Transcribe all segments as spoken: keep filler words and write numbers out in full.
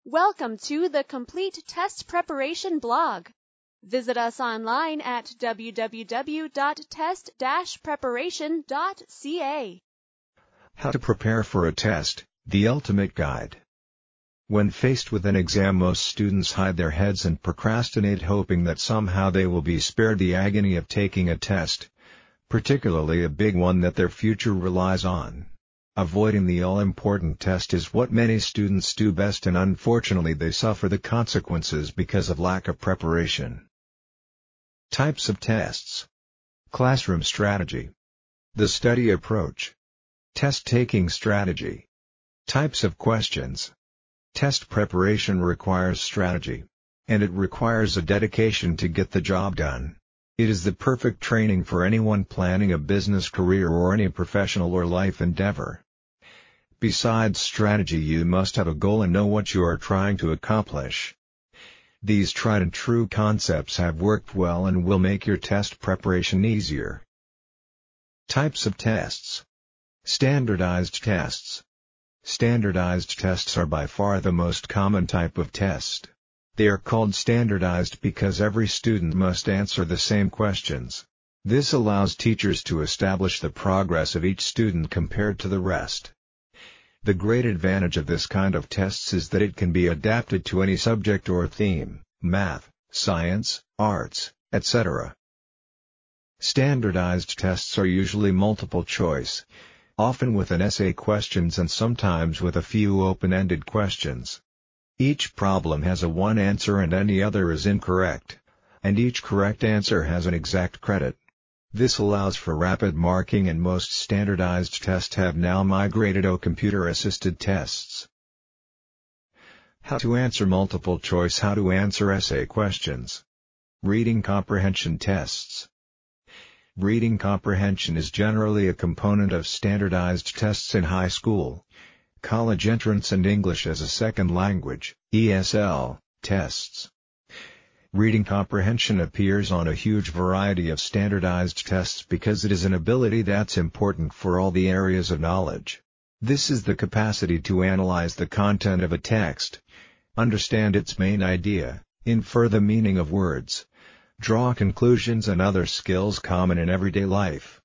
Welcome to the Complete Test Preparation blog. Visit us online at w w w dot test dash preparation dot c a. How to prepare for a test, the ultimate guide. When faced with an exam, most students hide their heads and procrastinate, hoping that somehow they will be spared the agony of taking a test, particularly a big one that their future relies on. Avoiding the all-important test is what many students do best, and unfortunately they suffer the consequences because of lack of preparation. Types of tests. Classroom strategy. The study approach. Test-taking strategy. Types of questions. Test preparation requires strategy, and it requires a dedication to get the job done. It is the perfect training for anyone planning a business career or any professional or life endeavor. Besides strategy, you must have a goal and know what you are trying to accomplish. These tried and true concepts have worked well and will make your test preparation easier. Types of tests. Standardized tests. Standardized tests are by far the most common type of test. They are called standardized because every student must answer the same questions. This allows teachers to establish the progress of each student compared to the rest. The great advantage of this kind of tests is that it can be adapted to any subject or theme, math, science, arts, et cetera. Standardized tests are usually multiple choice, often with an essay questions and sometimes with a few open-ended questions. Each problem has a one answer and any other is incorrect, and each correct answer has an exact credit. This allows for rapid marking, and most standardized tests have now migrated to computer-assisted tests. How to answer multiple choice. How to answer essay questions. Reading comprehension tests. Reading comprehension is generally a component of standardized tests in high school, college entrance and English as a second language, E S L, tests. Reading comprehension appears on a huge variety of standardized tests because it is an ability that's important for all the areas of knowledge. This is the capacity to analyze the content of a text, understand its main idea, infer the meaning of words, draw conclusions, and other skills common in everyday life.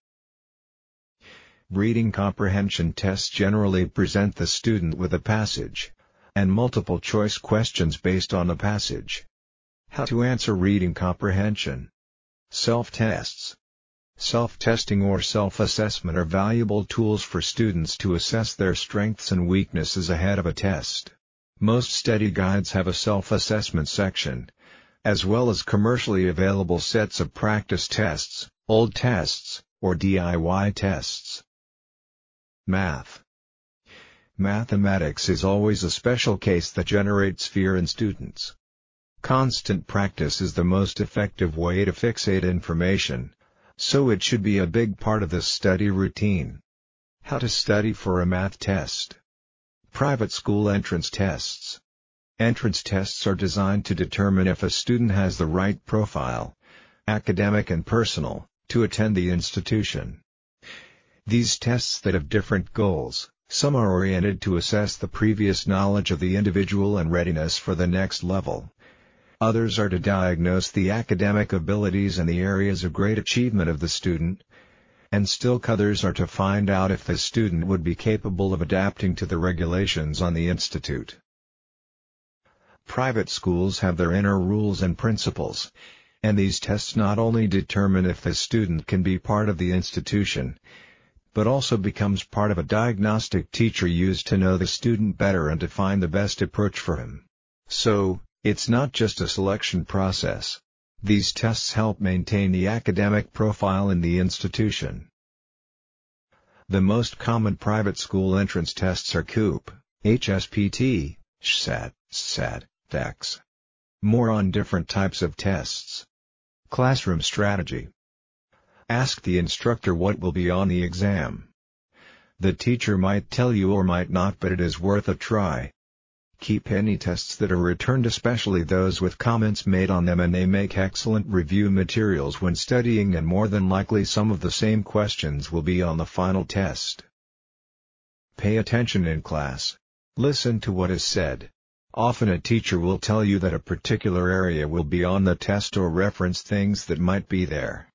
Reading comprehension tests generally present the student with a passage and multiple choice questions based on the passage. How to answer reading comprehension. Self-tests. Self-testing or self-assessment are valuable tools for students to assess their strengths and weaknesses ahead of a test. Most study guides have a self-assessment section, as well as commercially available sets of practice tests, old tests, or D I Y tests. Math. Mathematics is always a special case that generates fear in students. Constant practice is the most effective way to fixate information, so it should be a big part of the study routine. How to study for a math test. Private school entrance tests. Entrance tests are designed to determine if a student has the right profile, academic and personal, to attend the institution. These tests that have different goals. Some are oriented to assess the previous knowledge of the individual and readiness for the next level. Others are to diagnose the academic abilities and the areas of great achievement of the student, and still others are to find out if the student would be capable of adapting to the regulations on the institute. Private schools have their inner rules and principles, and these tests not only determine if the student can be part of the institution, but also becomes part of a diagnostic teacher used to know the student better and to find the best approach for him. So, it's not just a selection process. These tests help maintain the academic profile in the institution. The most common private school entrance tests are C O O P, H S P T, S A T, S A T, T E X. More on different types of tests. Classroom strategy. Ask the instructor what will be on the exam. The teacher might tell you or might not, but it is worth a try. Keep any tests that are returned, especially those with comments made on them, and they make excellent review materials when studying, and more than likely some of the same questions will be on the final test. Pay attention in class. Listen to what is said. Often a teacher will tell you that a particular area will be on the test or reference things that might be there.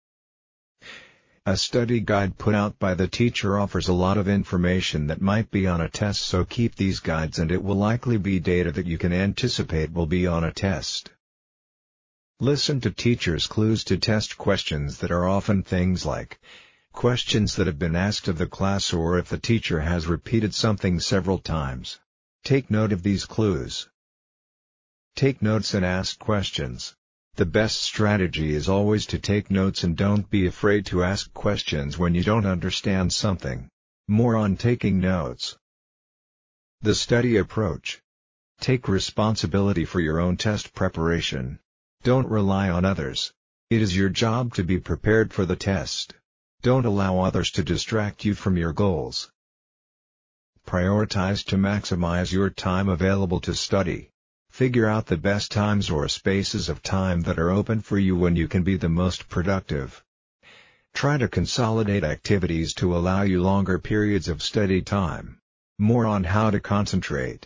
A study guide put out by the teacher offers a lot of information that might be on a test, so keep these guides and it will likely be data that you can anticipate will be on a test. Listen to teachers' clues to test questions that are often things like questions that have been asked of the class, or if the teacher has repeated something several times. Take note of these clues. Take notes and ask questions. The best strategy is always to take notes and don't be afraid to ask questions when you don't understand something. More on taking notes. The study approach. Take responsibility for your own test preparation. Don't rely on others. It is your job to be prepared for the test. Don't allow others to distract you from your goals. Prioritize to maximize your time available to study. Figure out the best times or spaces of time that are open for you when you can be the most productive. Try to consolidate activities to allow you longer periods of study time. More on how to concentrate.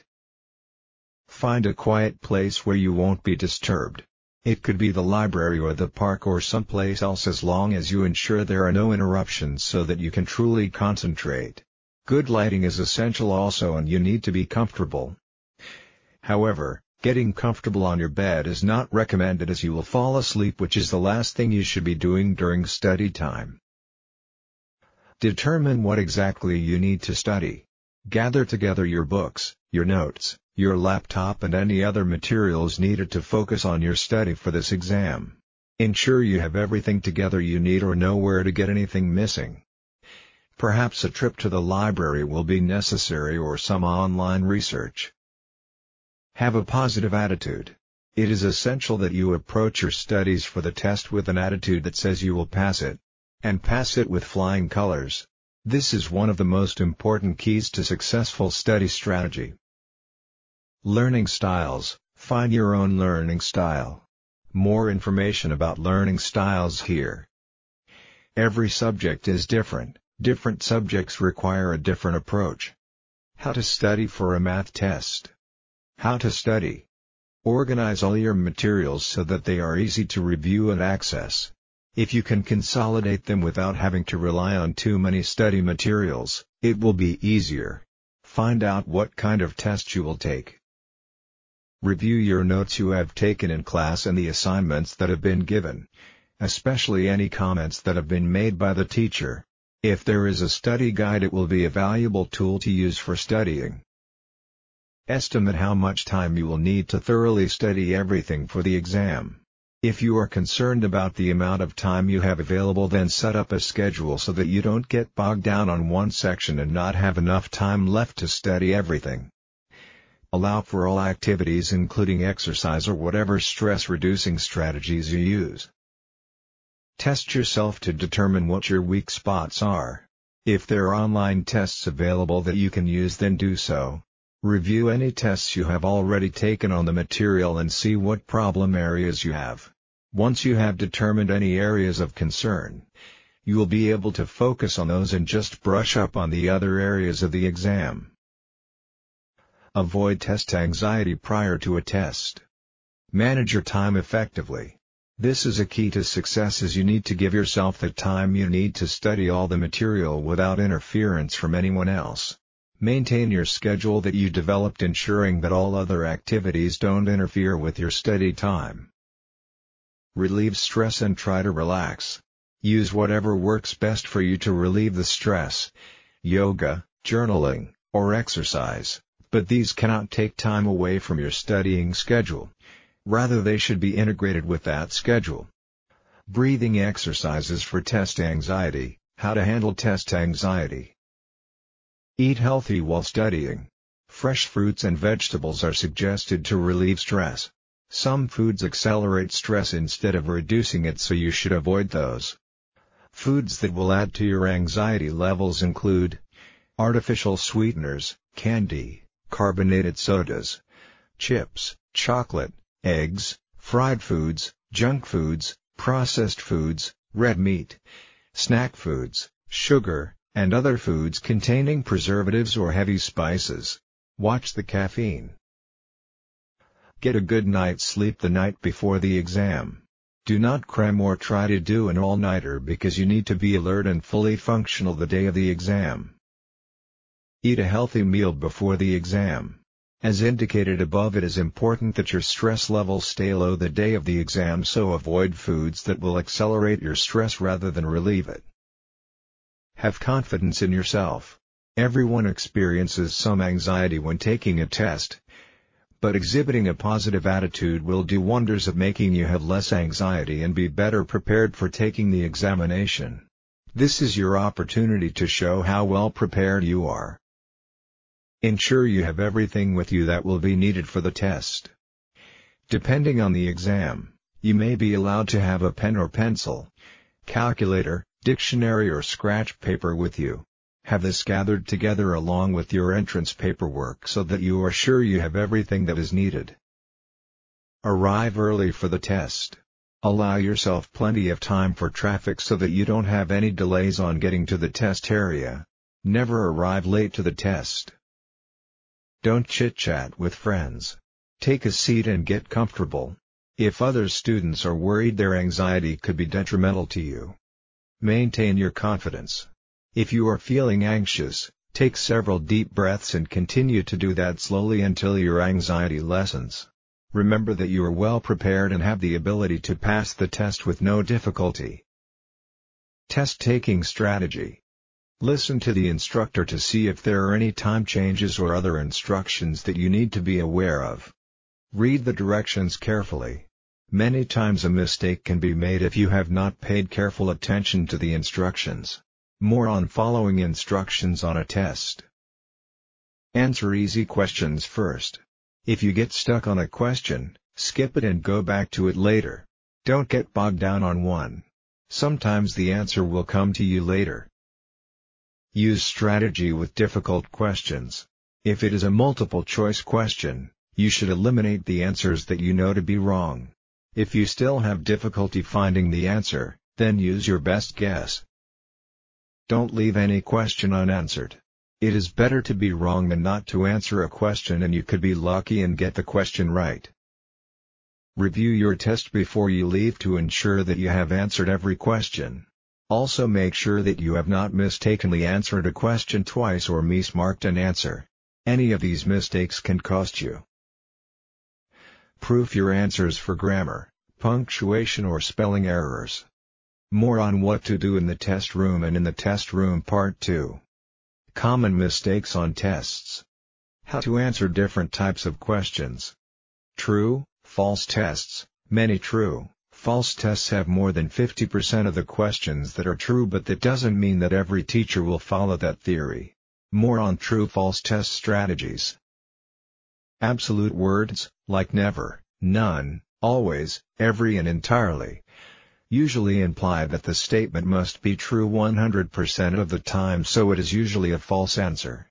Find a quiet place where you won't be disturbed. It could be the library or the park or someplace else, as long as you ensure there are no interruptions so that you can truly concentrate. Good lighting is essential also, and you need to be comfortable. However, getting comfortable on your bed is not recommended, as you will fall asleep, which is the last thing you should be doing during study time. Determine what exactly you need to study. Gather together your books, your notes, your laptop and any other materials needed to focus on your study for this exam. Ensure you have everything together you need or know where to get anything missing. Perhaps a trip to the library will be necessary, or some online research. Have a positive attitude. It is essential that you approach your studies for the test with an attitude that says you will pass it. And pass it with flying colors. This is one of the most important keys to successful study strategy. Learning styles. Find your own learning style. More information about learning styles here. Every subject is different. Different subjects require a different approach. How to study for a math test. How to study. Organize all your materials so that they are easy to review and access. If you can consolidate them without having to rely on too many study materials, it will be easier. Find out what kind of test you will take. Review your notes you have taken in class and the assignments that have been given, especially any comments that have been made by the teacher. If there is a study guide, it will be a valuable tool to use for studying. Estimate how much time you will need to thoroughly study everything for the exam. If you are concerned about the amount of time you have available, then set up a schedule so that you don't get bogged down on one section and not have enough time left to study everything. Allow for all activities, including exercise or whatever stress-reducing strategies you use. Test yourself to determine what your weak spots are. If there are online tests available that you can use, then do so. Review any tests you have already taken on the material and see what problem areas you have. Once you have determined any areas of concern, you will be able to focus on those and just brush up on the other areas of the exam. Avoid test anxiety prior to a test. Manage your time effectively. This is a key to success, as you need to give yourself the time you need to study all the material without interference from anyone else. Maintain your schedule that you developed, ensuring that all other activities don't interfere with your study time. Relieve stress and try to relax. Use whatever works best for you to relieve the stress. Yoga, journaling, or exercise, but these cannot take time away from your studying schedule. Rather, they should be integrated with that schedule. Breathing exercises for test anxiety. How to handle test anxiety. Eat healthy while studying. Fresh fruits and vegetables are suggested to relieve stress. Some foods accelerate stress instead of reducing it, so you should avoid those. Foods that will add to your anxiety levels include artificial sweeteners, candy, carbonated sodas, chips, chocolate, eggs, fried foods, junk foods, processed foods, red meat, snack foods, sugar, and other foods containing preservatives or heavy spices. Watch the caffeine. Get a good night's sleep the night before the exam. Do not cram or try to do an all-nighter because you need to be alert and fully functional the day of the exam. Eat a healthy meal before the exam. As indicated above, it is important that your stress levels stay low the day of the exam, so avoid foods that will accelerate your stress rather than relieve it. Have confidence in yourself. Everyone experiences some anxiety when taking a test, but exhibiting a positive attitude will do wonders of making you have less anxiety and be better prepared for taking the examination. This is your opportunity to show how well prepared you are. Ensure you have everything with you that will be needed for the test. Depending on the exam, you may be allowed to have a pen or pencil, calculator, dictionary or scratch paper with you. Have this gathered together along with your entrance paperwork so that you are sure you have everything that is needed. Arrive early for the test. Allow yourself plenty of time for traffic so that you don't have any delays on getting to the test area. Never arrive late to the test. Don't chit-chat with friends. Take a seat and get comfortable. If other students are worried, their anxiety could be detrimental to you. Maintain your confidence. If you are feeling anxious, take several deep breaths and continue to do that slowly until your anxiety lessens. Remember that you are well prepared and have the ability to pass the test with no difficulty. Test taking strategy. Listen to the instructor to see if there are any time changes or other instructions that you need to be aware of. Read the directions carefully. Many times a mistake can be made if you have not paid careful attention to the instructions. More on following instructions on a test. Answer easy questions first. If you get stuck on a question, skip it and go back to it later. Don't get bogged down on one. Sometimes the answer will come to you later. Use strategy with difficult questions. If it is a multiple-choice question, you should eliminate the answers that you know to be wrong. If you still have difficulty finding the answer, then use your best guess. Don't leave any question unanswered. It is better to be wrong than not to answer a question and you could be lucky and get the question right. Review your test before you leave to ensure that you have answered every question. Also make sure that you have not mistakenly answered a question twice or mismarked an answer. Any of these mistakes can cost you. Proof your answers for grammar, punctuation or spelling errors. More on what to do in the test room and in the test room part two. Common mistakes on tests. How to answer different types of questions. True, false tests. Many true, false tests have more than fifty percent of the questions that are true, but that doesn't mean that every teacher will follow that theory. More on true-false test strategies. Absolute words, like never, none, always, every and entirely, usually imply that the statement must be true one hundred percent of the time, so it is usually a false answer.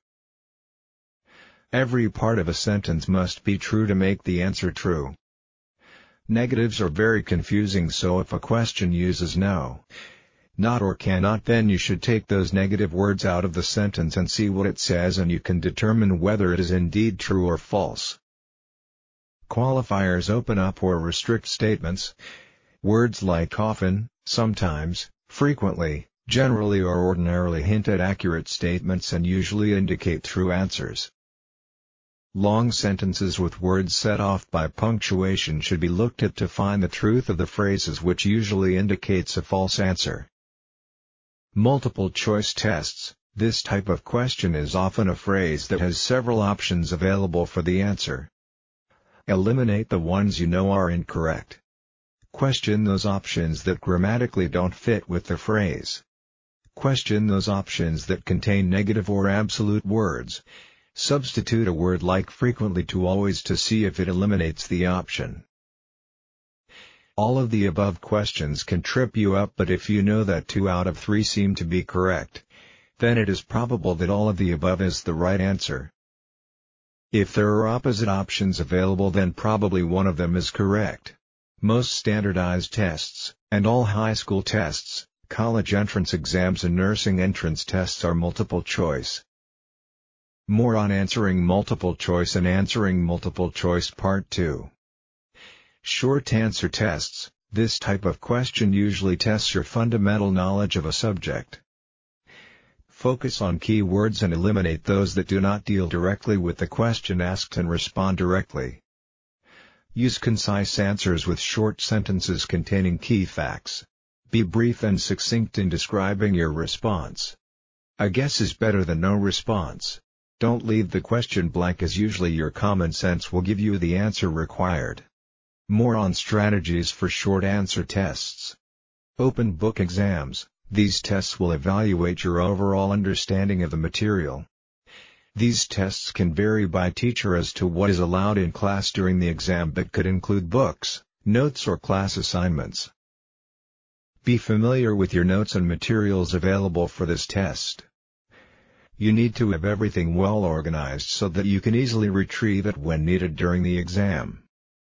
Every part of a sentence must be true to make the answer true. Negatives are very confusing, so if a question uses no, not or cannot, then you should take those negative words out of the sentence and see what it says, and you can determine whether it is indeed true or false. Qualifiers open up or restrict statements. Words like often, sometimes, frequently, generally or ordinarily hint at accurate statements and usually indicate true answers. Long sentences with words set off by punctuation should be looked at to find the truth of the phrases, which usually indicates a false answer. Multiple choice tests. This type of question is often a phrase that has several options available for the answer. Eliminate the ones you know are incorrect. Question those options that grammatically don't fit with the phrase. Question those options that contain negative or absolute words. Substitute a word like frequently to always to see if it eliminates the option. All of the above questions can trip you up, but if you know that two out of three seem to be correct, then it is probable that all of the above is the right answer. If there are opposite options available, then probably one of them is correct. Most standardized tests, and all high school tests, college entrance exams and nursing entrance tests are multiple choice. More on answering multiple choice and answering multiple choice part two. Short answer tests. This type of question usually tests your fundamental knowledge of a subject. Focus on key words and eliminate those that do not deal directly with the question asked and respond directly. Use concise answers with short sentences containing key facts. Be brief and succinct in describing your response. A guess is better than no response. Don't leave the question blank, as usually your common sense will give you the answer required. More on strategies for short answer tests. Open book exams. These tests will evaluate your overall understanding of the material. These tests can vary by teacher as to what is allowed in class during the exam, but could include books, notes, or class assignments. Be familiar with your notes and materials available for this test. You need to have everything well organized so that you can easily retrieve it when needed during the exam.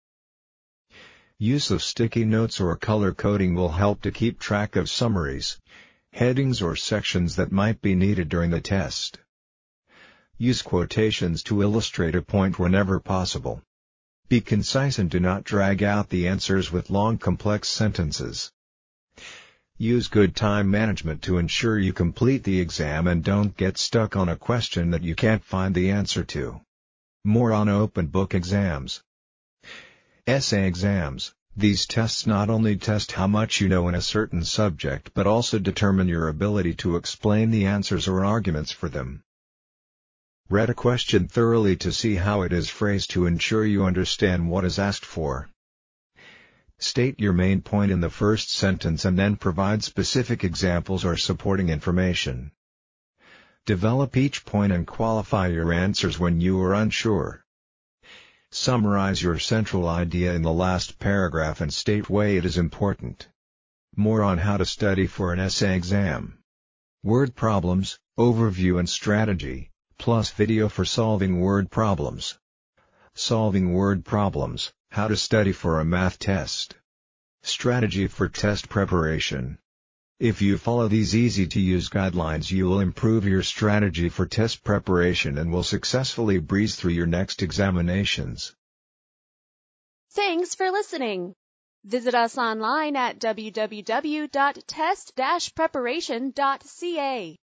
Use of sticky notes or color coding will help to keep track of summaries, headings, or sections that might be needed during the test. Use quotations to illustrate a point whenever possible. Be concise and do not drag out the answers with long complex sentences. Use good time management to ensure you complete the exam and don't get stuck on a question that you can't find the answer to. More on open book exams. Essay exams. These tests not only test how much you know in a certain subject but also determine your ability to explain the answers or arguments for them. Read a question thoroughly to see how it is phrased to ensure you understand what is asked for. State your main point in the first sentence and then provide specific examples or supporting information. Develop each point and qualify your answers when you are unsure. Summarize your central idea in the last paragraph and state why it is important. More on how to study for an essay exam. Word problems, overview and strategy, plus video for solving word problems. Solving word problems, how to study for a math test. Strategy for test preparation. If you follow these easy-to-use guidelines, you will improve your strategy for test preparation and will successfully breeze through your next examinations. Thanks for listening. Visit us online at w w w dot test dash preparation dot c a.